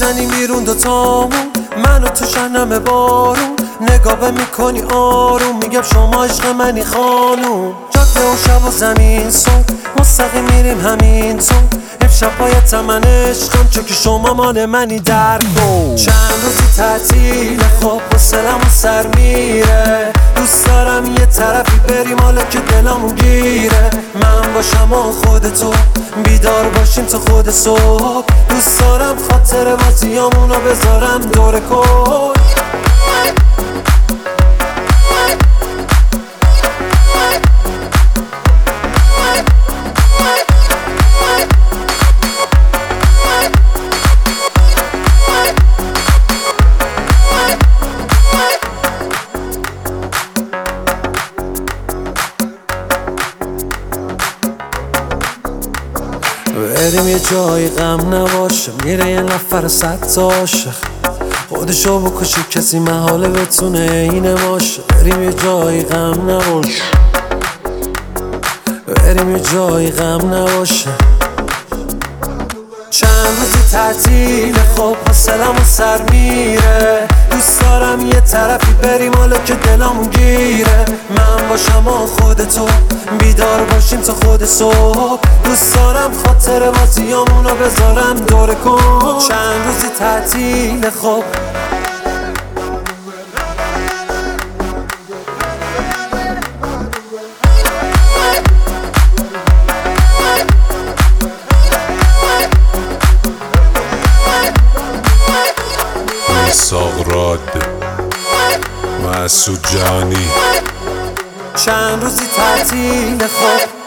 میزنیم بیرون دوتامون، من و تو شنم بارون. نگاه میکنی آروم، میگم شما عشق منی خانوم. جاده و شب و زمین صبح مستقیم میریم همین تو. امشب باید من عشقم چون که شما مال منی در دو. چند روزی تعطیل خواب حوصله‌مون سر میره. دوست دارم یه طرفی بریم حالا که دلمون گیره. من باشم و خودتو بیدار باشیم تا خود صبح. دوست دارم خاطر بازیامونو بذارم دور کل. بریم یه جایی غم نباشه، میره یه نفر 100 تا عاشق. خودشو بکشه کسی محاله بتونه اینه باشه. بریم یه جایی غم نباشه، بریم یه جایی غم نباشه. چند روزی تعطیل خوب حوصله‌مون سر میره. دوست دارم یه طرفی بریم حالا که دلمون گیره. من باشم و خودتو بیدار باشیم تا خود صبح. دوست دارم خاطر بازیامونو بذارم دور کن. چند روزی تعطیل خوب ساغراد مسعود جهانی. چند روزی تعطیل خوب